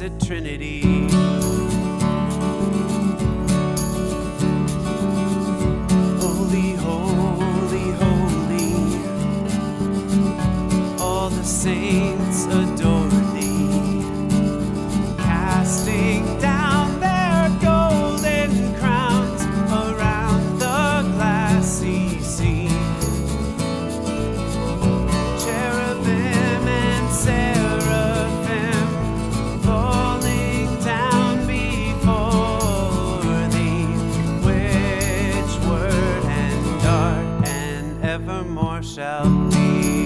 blessed Trinity. Holy, holy, holy, all the saints adore thee, casting down their golden crowns around the glassy sea. Cherubim and seraphim falling down before thee, which word and art and evermore shall be.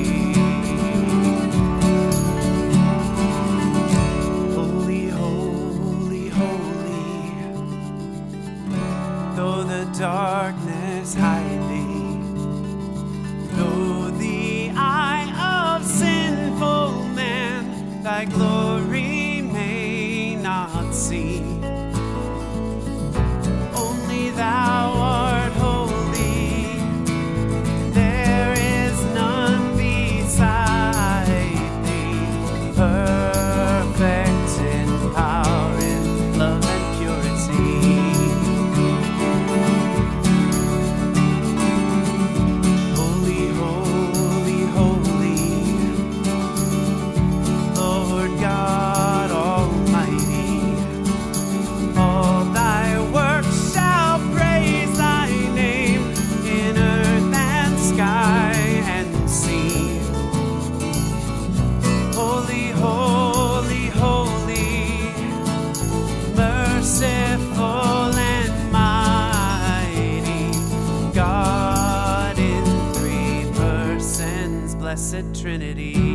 Holy, holy, holy, though the darkness hide thee, though the eye of sinful man thy glory may not see, only thou art holy, there is none beside thee, perfect in power, in love and purity. Holy, holy, holy, Lord God Almighty, all thy works shall praise thy name in earth and sky and sea. Holy, holy, holy, merciful and mighty, God in three persons, blessed Trinity.